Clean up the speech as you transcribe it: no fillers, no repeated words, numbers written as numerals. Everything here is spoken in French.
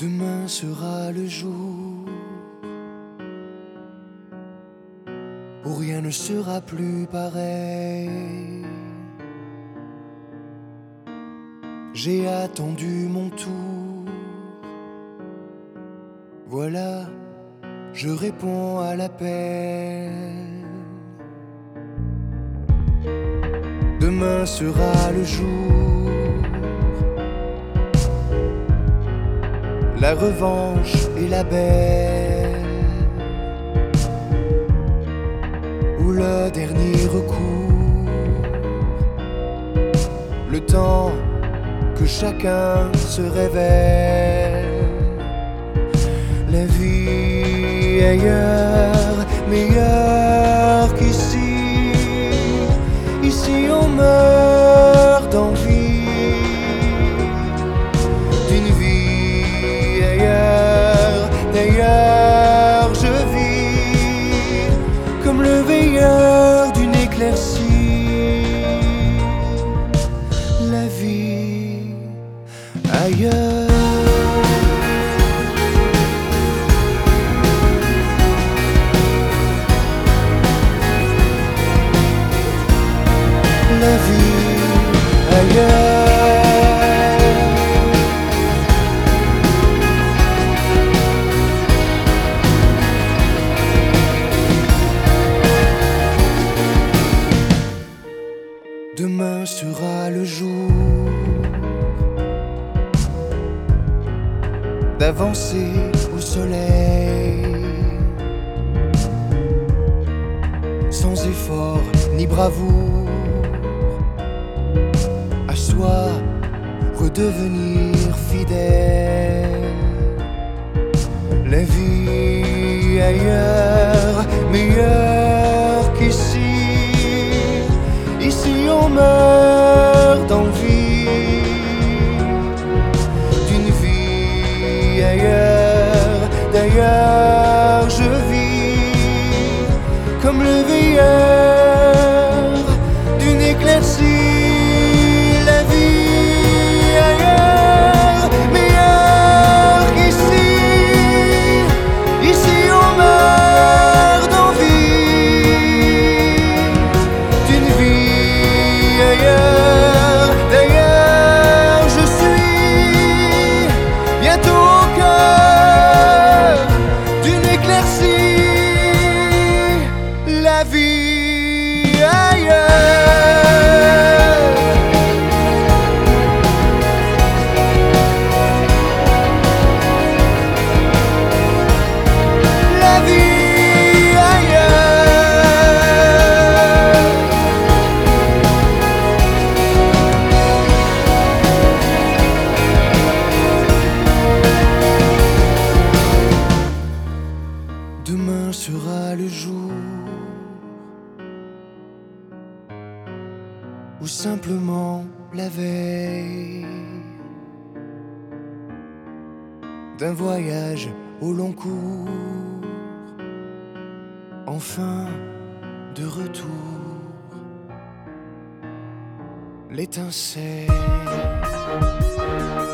Demain sera le jour où rien ne sera plus pareil. J'ai attendu mon tour. Voilà, je réponds à l'appel. Demain sera le jour, la revanche est la belle, ou le dernier recours, le temps que chacun se révèle. La vie ailleurs, meilleure qu'ici. Ici on meurt d'envie d'une vie ailleurs. D'ailleurs je vis comme le veilleur d'une éclaircie. La vie ailleurs. La vie ailleurs. Demain sera le jour d'avancer au soleil, sans effort ni bravoure, à soi redevenir fidèle. La vie ailleurs, meilleure qu'ici. Ici on meurt d'envie d'une vie ailleurs. D'ailleurs je vis comme le veilleur d'une éclaircie. D'ailleurs je suis bientôt au cœur d'une éclaircie. La vie ailleurs. La vie ailleurs. Demain sera le jour ou simplement la veille d'un voyage au long cours, enfin de retour. L'étincelle